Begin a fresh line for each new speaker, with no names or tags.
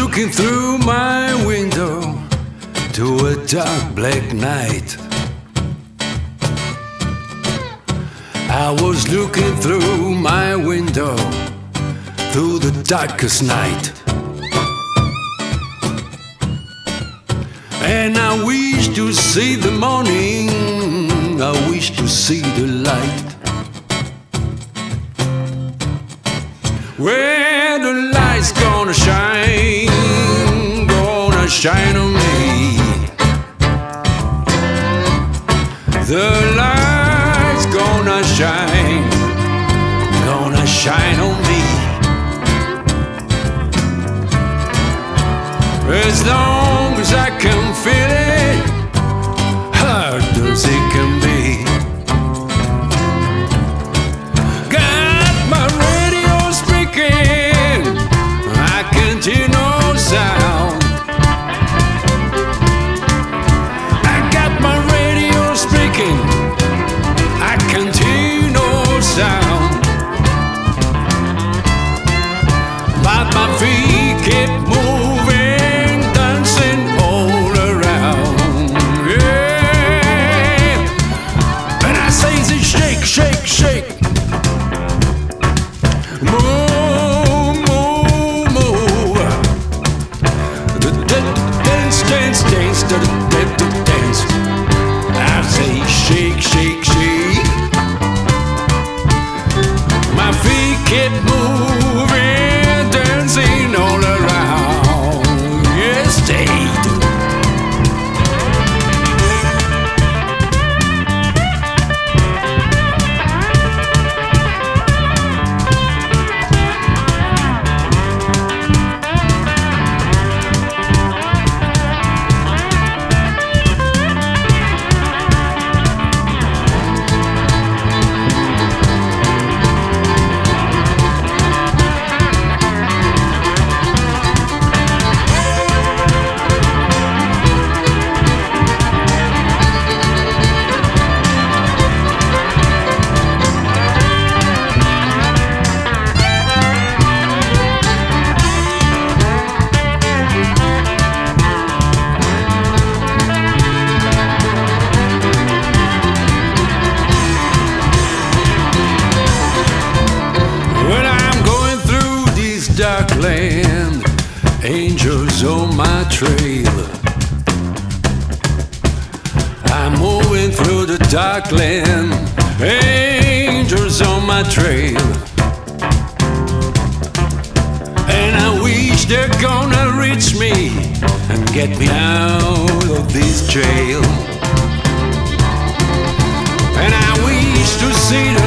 looking through my window to a dark black night. I was looking through my window through the darkest night. And I wish to see the morning, I wish to see the light. Where the light's gonna shine on me. The light's gonna shine on me. As long as I can feel it, hard as it can be. Got my radio speaking, I can't hear no sound. I got my radio speaking, I can't hear no sound. But my feet keep moving, dancing all around. Yeah. And I say, shake, shake, shake. Move, move, move. Dance, dance, dance, dance. I say, shake, shake, shake. My feet keep moving, dancing all around. Yes, they do. Dark land, angels on my trail. I'm moving through the dark land, angels on my trail. And I wish they're gonna reach me and get me out of this jail. And I wish to see